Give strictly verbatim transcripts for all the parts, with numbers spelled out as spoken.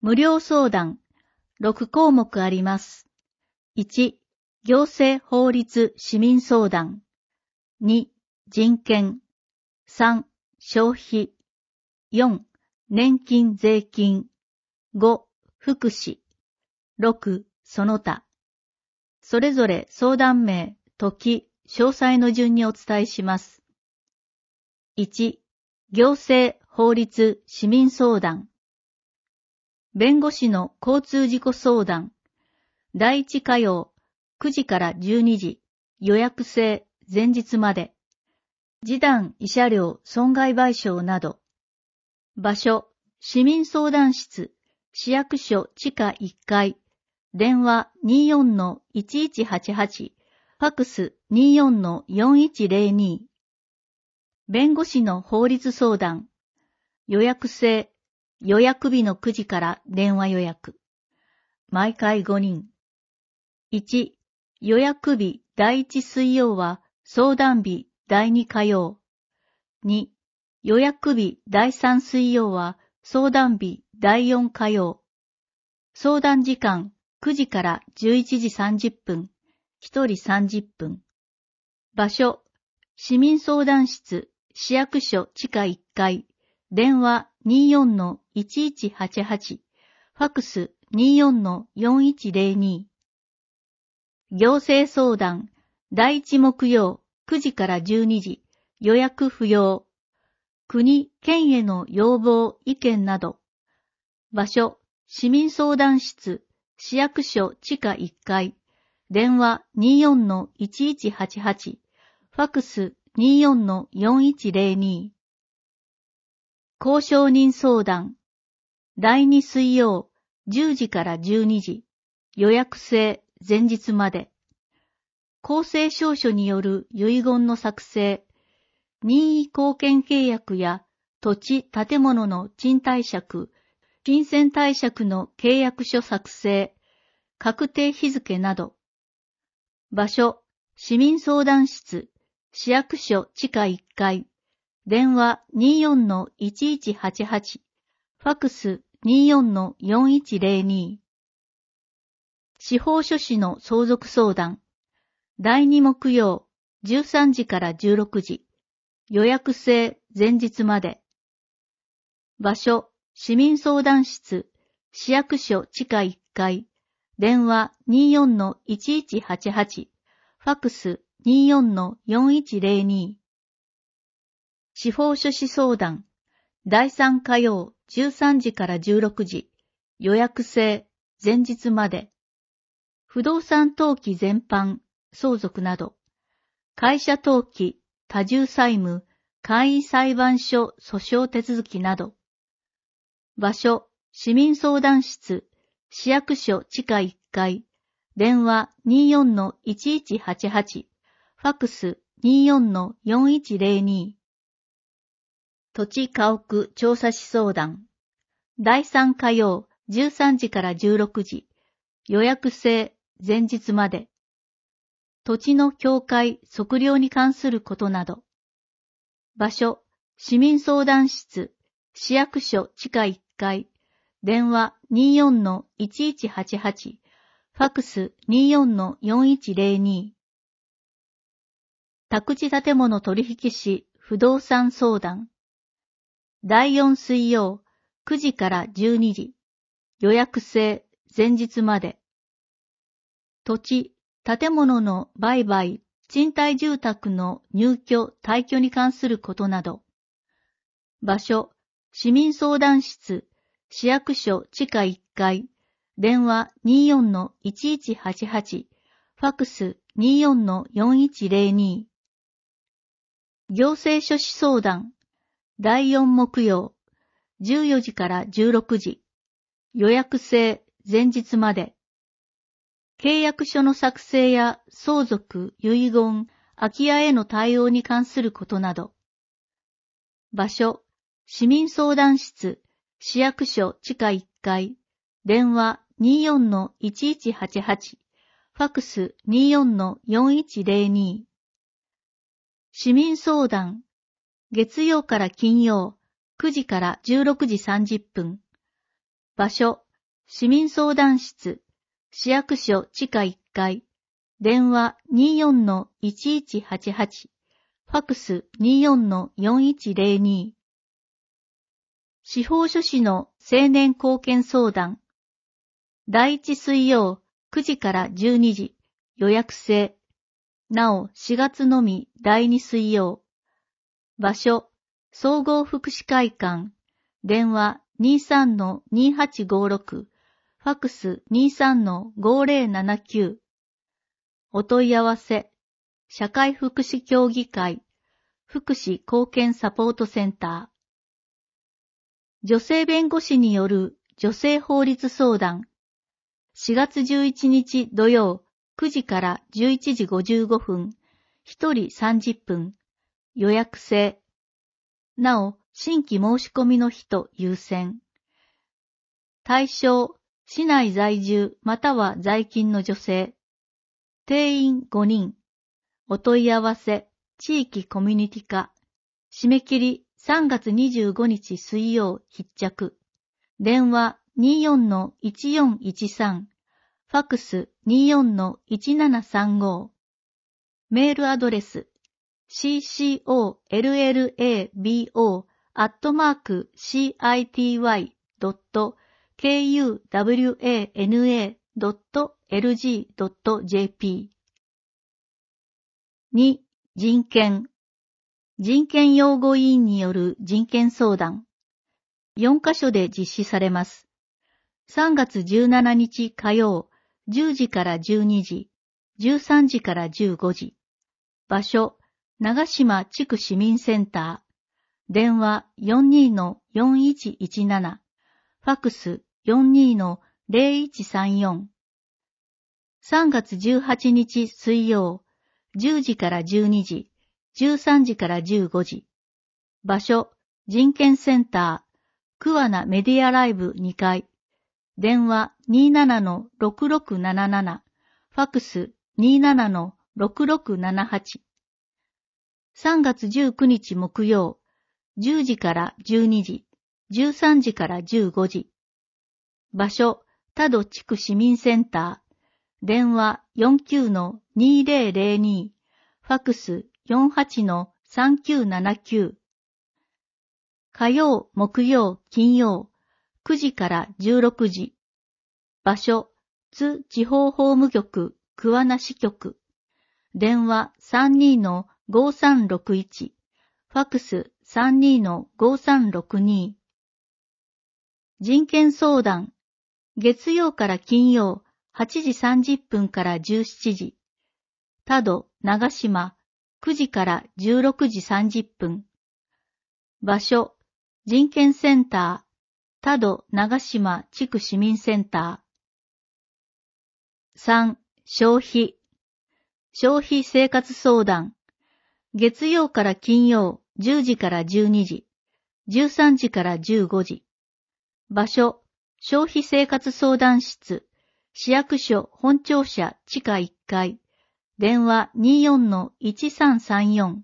無料相談、ろくこうもくあります。いち、行政法律市民相談。に、人権。さん、消費。よん、年金税金。ご、福祉。ろく、その他。それぞれ相談名、時、詳細の順にお伝えします。いち、行政法律市民相談。弁護士の交通事故相談。だいいち火曜、くじからじゅうにじ、予約制、前日まで。示談慰謝料損害賠償など。場所、市民相談室、市役所地下いっかい。電話 にじゅうよんのいちいちはちはち、ファックス にじゅうよんのよんいちゼロに。弁護士の法律相談。予約制、予約日のくじから電話予約。毎回ごにん。いち、予約日だいいち水曜は相談日だいに火曜。に、予約日だいさん水曜は相談日だいよん火曜。相談時間くじからじゅういちじさんじゅっぷん、ひとりさんじゅっぷん。場所、市民相談室、市役所地下いっかい。電話 にじゅうよんのいちいちはちはち、ファックス にじゅうよんのよんいちゼロに。行政相談、だいいち木曜、くじからじゅうにじ、予約不要。国、県への要望、意見など。場所、市民相談室、市役所地下いっかい。電話 にじゅうよんのいちいちはちはち、ファックス にじゅうよんのよんいちゼロに。交渉人相談。だいに水曜、じゅうじからじゅうにじ、予約制、前日まで。公正証書による遺言の作成、任意後見契約や土地・建物の賃貸借、金銭貸借の契約書作成、確定日付など。場所、市民相談室、市役所地下いっかい。電話 にじゅうよんのいちいちはちはち、ファックス にじゅうよんのよんいちゼロに。司法書士の相続相談。だいに木曜、じゅうさんじからじゅうろくじ。予約制、前日まで。場所、市民相談室、市役所地下いっかい。電話 にじゅうよんのいちいちはちはち、ファックス にじゅうよんのよんいちゼロに。司法書士相談。だいさん火曜、じゅうさんじからじゅうろくじ。予約制、前日まで。不動産登記全般、相続など。会社登記、多重債務、簡易裁判所訴訟手続きなど。場所、市民相談室、市役所地下いっかい。電話 にじゅうよんのいちいちはちはち、ファックス にじゅうよんのよんいちゼロに。土地家屋調査士相談。だいさん火曜、じゅうさんじからじゅうろくじ。予約制、前日まで。土地の境界、測量に関することなど。場所、市民相談室、市役所地下いっかい。電話 にじゅうよんのいちいちはちはち、ファックス にじゅうよんのよんいちゼロに。宅地建物取引士不動産相談。だいよん水曜、くじからじゅうにじ。予約制、前日まで。土地、建物の売買、賃貸住宅の入居・退去に関することなど。場所、市民相談室、市役所地下いっかい。電話 にじゅうよんのいちいちはちはち、ファックス にじゅうよんのよんいちゼロに。行政書士相談。だいよん木曜、じゅうよじからじゅうろくじ。予約制、前日まで。契約書の作成や相続、遺言、空き家への対応に関することなど。場所、市民相談室、市役所地下いっかい。電話 にじゅうよんのいちいちはちはち、ファックス にじゅうよんのよんいちゼロに。市民相談。月曜から金曜、くじからじゅうろくじさんじゅっぷん。場所、 市民相談室、市役所地下いっかい、電話 にじゅうよんのいちいちはちはち、ファクス にじゅうよんのよんいちゼロに。司法書士の青年貢献相談。だいいち水曜くじからじゅうにじ、予約制。なおしがつのみだいに水曜。場所、総合福祉会館。電話 にじゅうさんのにはちごろく、ファクス にじゅうさんのごゼロななきゅう。お問い合わせ、社会福祉協議会、福祉貢献サポートセンター。女性弁護士による女性法律相談。しがつじゅういちにち土曜くじからじゅういちじごじゅうごふん、ひとりさんじゅっぷん、予約制。なお、新規申し込みの人優先。対象、市内在住または在勤の女性。定員ごにん。お問い合わせ、地域コミュニティ課。締め切りさんがつにじゅうごにち水曜必着。電話 にじゅうよんのいちよんいちさん。ファクス にじゅうよんのいちななさんご。メールアドレス シーシーオーエルエルエービーオー アットマーク シーアイティーワイ ドット ケーユーダブリューエーエヌエー ドット エルジー ドット ジェーピー。に、人権。人権擁護委員による人権相談。よんカ所で実施されます。さんがつじゅうしちにち火曜、じゅうじからじゅうにじ、じゅうさんじからじゅうごじ。場所、長島地区市民センター。電話 よんにーのよんいちいちなな。ファクス よんにーのゼロいちさんよん。さんがつじゅうはちにち水曜、じゅうじからじゅうにじ、じゅうさんじからじゅうごじ。場所、人権センター、桑名メディアライブにかい。電話 にじゅうななのろくろくなななな。ファクス にじゅうななのろくろくななはち。さんがつじゅうくにち木曜、じゅうじからじゅうにじ、じゅうさんじからじゅうごじ。場所、多度地区市民センター。電話 よんきゅうのにゼロゼロに。ファクス よんはちのさんきゅうななきゅう。火曜、木曜、金曜、くじからじゅうろくじ。場所、津地方法務局、桑名支局。電話 さんにーのごさんろくいち。ファクス さんにーのごさんろくに。人権相談。月曜から金曜、はちじさんじゅっぷんからじゅうしちじ。多度、長島、くじからじゅうろくじさんじゅっぷん。場所、人権センター、多度、長島地区市民センター。さん、消費。消費生活相談。月曜から金曜、じゅうじからじゅうにじ、じゅうさんじからじゅうごじ。場所、消費生活相談室、市役所本庁舎地下いっかい。電話 にじゅうよんのいちさんさんよん。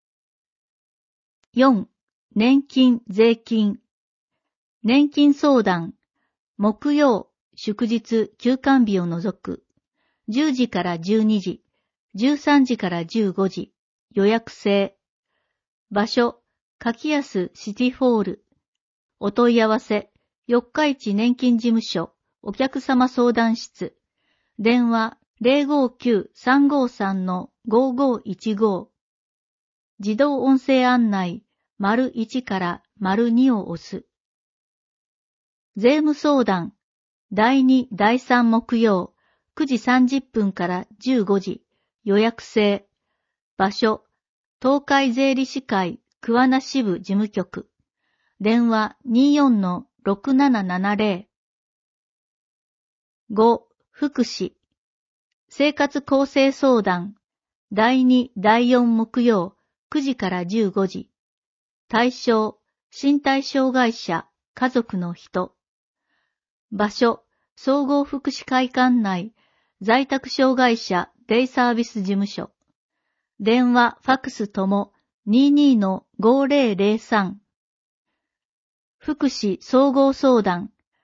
よん、年金税金。年金相談。木曜、祝日休館日を除く。じゅうじからじゅうにじ、じゅうさんじからじゅうごじ。予約制。場所、柿安シティホール。お問い合わせ、四日市年金事務所、お客様相談室。電話 ゼロごきゅうさんごさんのごごいちご。自動音声案内、丸いちから丸にを押す。税務相談、だいに、だいさん木曜、くじさんじゅっぷんからじゅうごじ。予約制。場所、東海税理士会桑名支部事務局。電話 にじゅうよんのろくななななゼロ。ご、福祉。生活構成相談。だいに、だいよん木曜、くじからじゅうごじ。対象、身体障害者、家族の人。場所、総合福祉会館内、在宅障害者デイサービス事務所。電話、ファクスとも にじゅうにのごゼロゼロさん。福祉総合相談。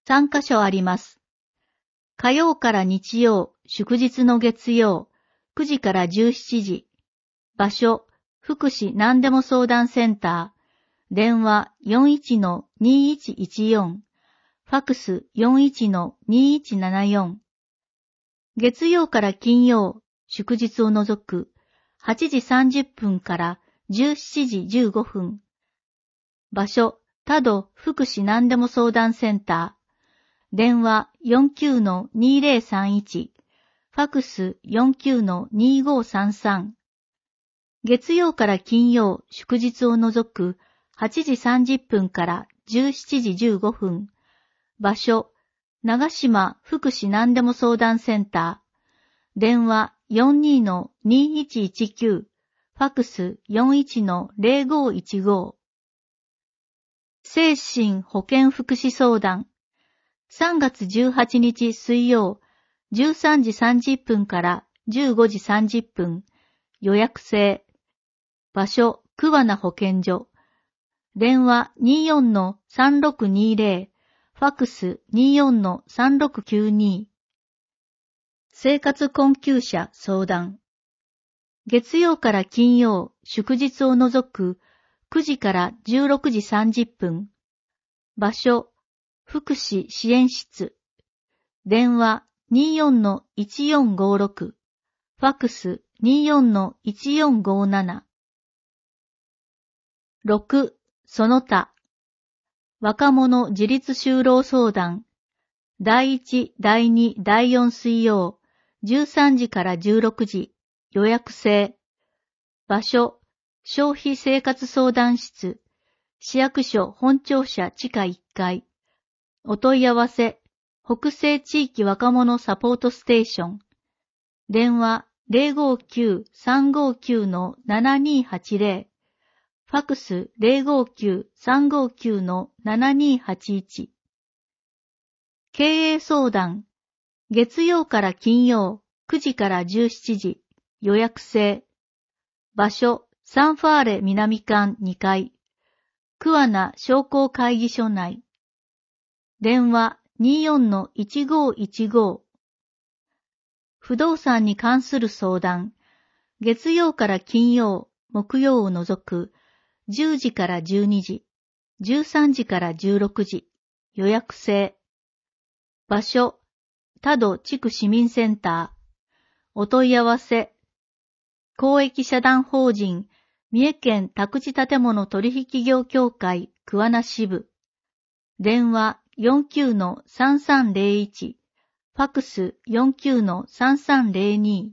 さんカ所あります。火曜から日曜、祝日の月曜、くじからじゅうしちじ。場所、福祉何でも相談センター。電話 よんいちのにいちいちよん。ファクス よんいちのにいちななよん。月曜から金曜、祝日を除くはちじさんじゅっぷんからじゅうしちじじゅうごふん。場所、多度福祉何でも相談センター。電話 よんきゅうのにぜろさんいち。ファクス よんきゅうのにごさんさん。月曜から金曜、祝日を除くはちじさんじゅっぷんからじゅうしちじじゅうごふん。場所、長島福祉何でも相談センター。電話 よんにのにいちいちきゅう。ファクス よんいちのぜろごいちご。精神保健福祉相談。さんがつじゅうはちにち水曜、じゅうさんじさんじゅっぷんからじゅうごじさんじゅっぷん。予約制。場所、桑名保健所。電話 にじゅうよんのさんろくにぜろ。ファクス にじゅうよんのさんろくきゅうに。生活困窮者相談。月曜から金曜、祝日を除くくじからじゅうろくじさんじゅっぷん。場所、福祉支援室。電話 にじゅうよんのいちよんごろく。ファクス にじゅうよんのいちよんごなな。ろく. その他。若者自立就労相談。だいいち、だいに、だいよん水曜、じゅうさんじからじゅうろくじ。予約制。場所、消費生活相談室。市役所本庁舎地下いっかい。お問い合わせ、北西地域若者サポートステーション。電話 ぜろごきゅうさんごきゅうのななにはちぜろ。ファクス ぜろごきゅうさんごきゅうのななにはちいち。経営相談。月曜から金曜、くじからじゅうしちじ。予約制。場所、サンファーレ南館にかい。桑名商工会議所内。電話 にじゅうよんのいちごいちご。不動産に関する相談。月曜から金曜、木曜を除くじゅうじからじゅうにじ、じゅうさんじからじゅうろくじ。予約制。場所、多度地区市民センター。お問い合わせ。公益社団法人三重県宅地建物取引業協会桑名支部。電話 よんきゅうのさんさんぜろいち。ファクス よんきゅうのさんさんぜろに。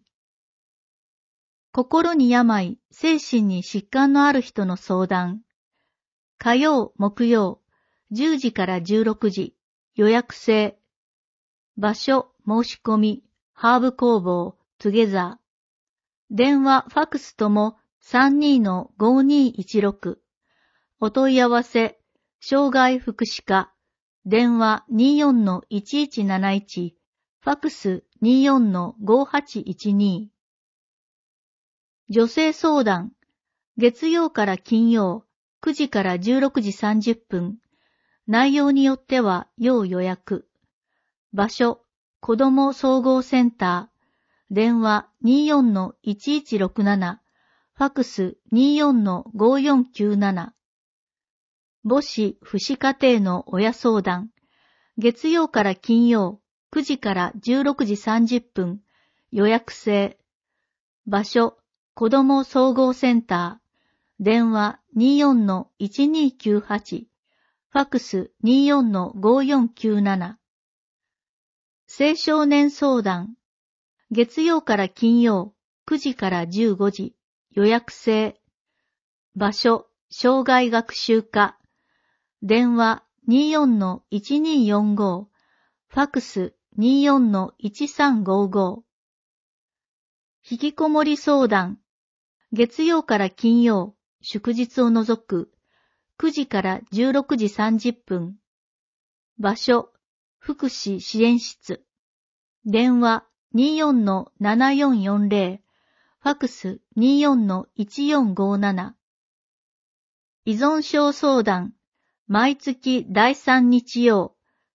心に病、精神に疾患のある人の相談。火曜、木曜、じゅうじからじゅうろくじ。予約制。場所、申し込み、ハーブ工房、トゥゲザー。電話、ファクスとも さんにのごにいちろく。お問い合わせ、障害福祉課。電話 にじゅうよんのいちいちなないち。ファクス にじゅうよんのごはちいちに。女性相談。月曜から金曜、くじからじゅうろくじさんじゅっぷん。内容によっては要予約。場所、子ども総合センター。電話 にじゅうよんのいちいちろくなな。ファクス にじゅうよんのごよんきゅうなな。母子父子家庭の親相談。月曜から金曜、くじからじゅうろくじさんじゅっぷん。予約制。場所、子ども総合センター。電話 にじゅうよんのいちにきゅうはち。ファクス にじゅうよんのごよんきゅうなな。青少年相談。月曜から金曜、くじからじゅうごじ。予約制。場所、障害学習課。電話 にじゅうよんのいちによんご。ファクス にじゅうよんのいちさんごご。引きこもり相談。月曜から金曜、祝日を除くくじからじゅうろくじさんじゅっぷん。場所、福祉支援室。電話 にじゅうよんのななよんよんぜろ。ファクス にじゅうよんのいちよんごなな。依存症相談。毎月だいさん日曜、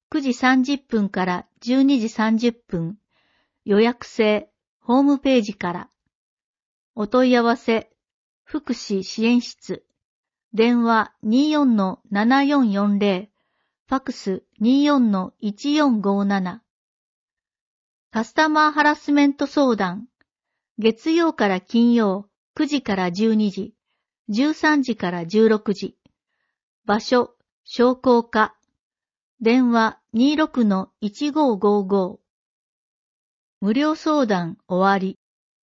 くじさんじゅっぷんからじゅうにじさんじゅっぷん、予約制、ホームページから。お問い合わせ、福祉支援室、電話 にじゅうよんのななよんよんぜろ、ファックス にじゅうよんのいちよんごなな。カスタマーハラスメント相談、月曜から金曜くじからじゅうにじ、じゅうさんじからじゅうろくじ。場所、商工課。電話 にじゅうろくのいちごごご。無料相談終わり。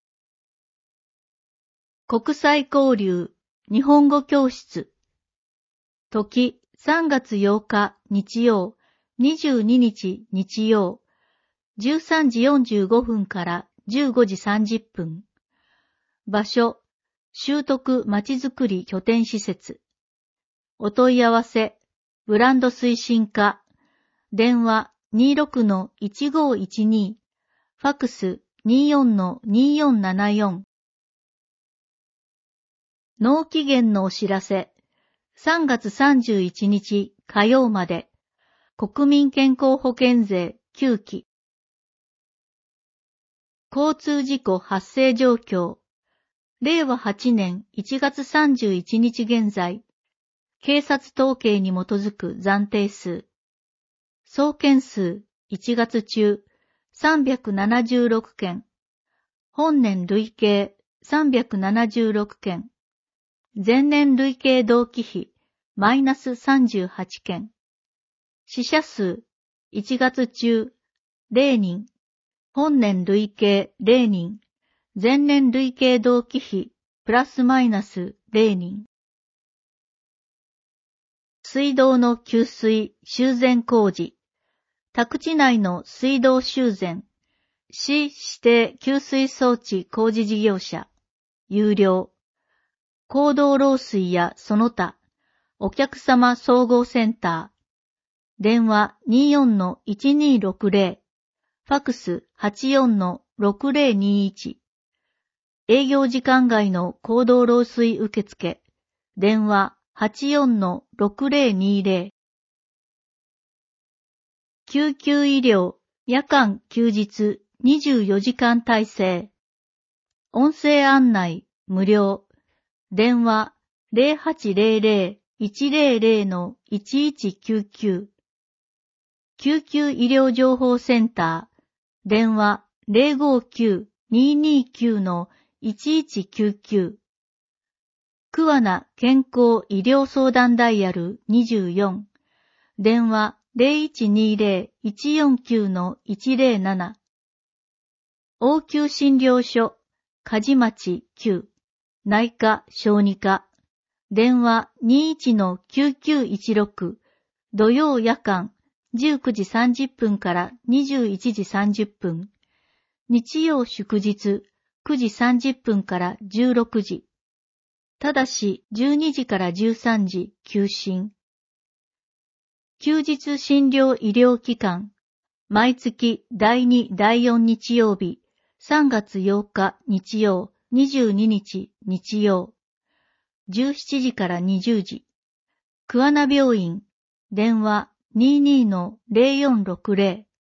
国際交流日本語教室。時さんがつようか日曜、にじゅうににち日曜、じゅうさんじよんじゅうごふんからじゅうごじさんじゅっぷん。場所、習得まちづくり拠点施設。お問い合わせ、ブランド推進課。電話 にじゅうろくのいちごいちに、ファックス にじゅうよんのによんななよん。納期限のお知らせ。さんがつさんじゅういちにち火曜まで。国民健康保険税きゅうき。交通事故発生状況。れいわはちねんいちがつさんじゅういちにち現在。警察統計に基づく暫定数。総件数いちがつ中さんびゃくななじゅうろくけん。本年累計さんびゃくななじゅうろくけん。前年累計同期比マイナスさんじゅうはちけん。死者数いちがつ中れいにん。本年累計れいにん。前年累計同期比プラスマイナスれいにん。水道の給水修繕工事。宅地内の水道修繕。市指定給水装置工事事業者。有料。公道漏水やその他。お客様総合センター。電話 にじゅうよんのいちにろくぜろ。ファックス はちよんのろくぜろにいち。営業時間外の公道漏水受付。電話 はちよんのろくぜろにぜろ。救急医療、夜間休日にじゅうよじかん体制。音声案内無料。電話 ぜろはちぜろぜろいちぜろぜろのいちいちきゅうきゅう。救急医療情報センター。電話 ぜろごきゅうににきゅうのいちいちきゅうきゅう。桑名健康医療相談ダイヤルにじゅうよん。電話 ぜろいちにぜろいちよんきゅうのいちぜろなな。応急診療所、梶町きゅう。内科小児科。電話 にいちのきゅうきゅういちろく。土曜夜間じゅうくじさんじゅっぷんからにじゅういちじさんじゅっぷん。日曜祝日くじさんじゅっぷんからじゅうろくじ。ただしじゅうにじからじゅうさんじ休診。休日診療医療機関。毎月だいに、だいよん日曜日、さんがつようか日曜、にじゅうににち日曜。じゅうしちじからにじゅうじ。桑名病院。電話 にじゅうにのぜろよんろくぜろ。